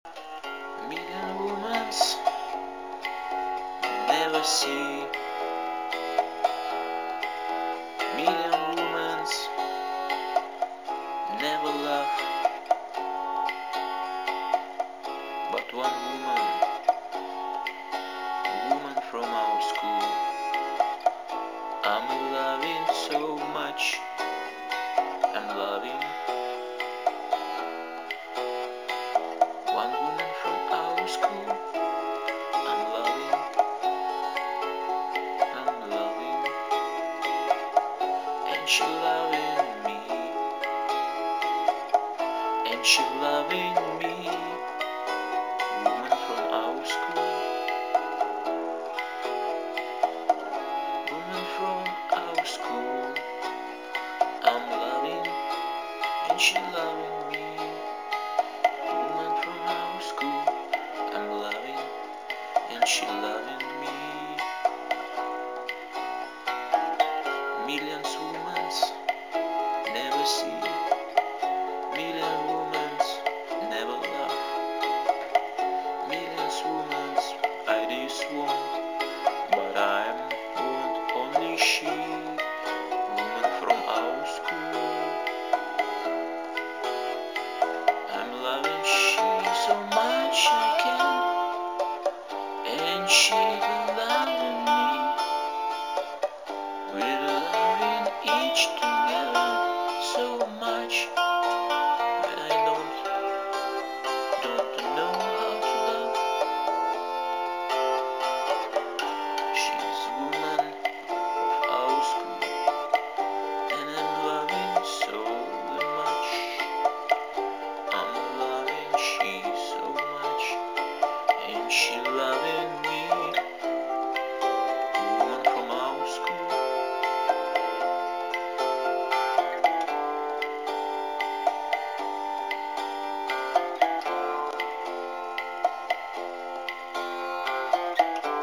Million women's never see. Million women's never love. But one woman from our school, I'm loving so much. I'm loving one woman from our school. I'm loving, and she loving me, and she loving me. Woman from our school, woman from our school. I'm loving, and she loving me. Woman from our school, I'm loving, and she loving me. Millions women's never see. Million women's never love. Millions women's I just want, but I want only she. Woman from our school, I'm loving she so much I can, and she loving me. We're loving each together so much, but I don't know how to love. She's woman of our school, and I'm loving so much. I'm loving she so much, and she loving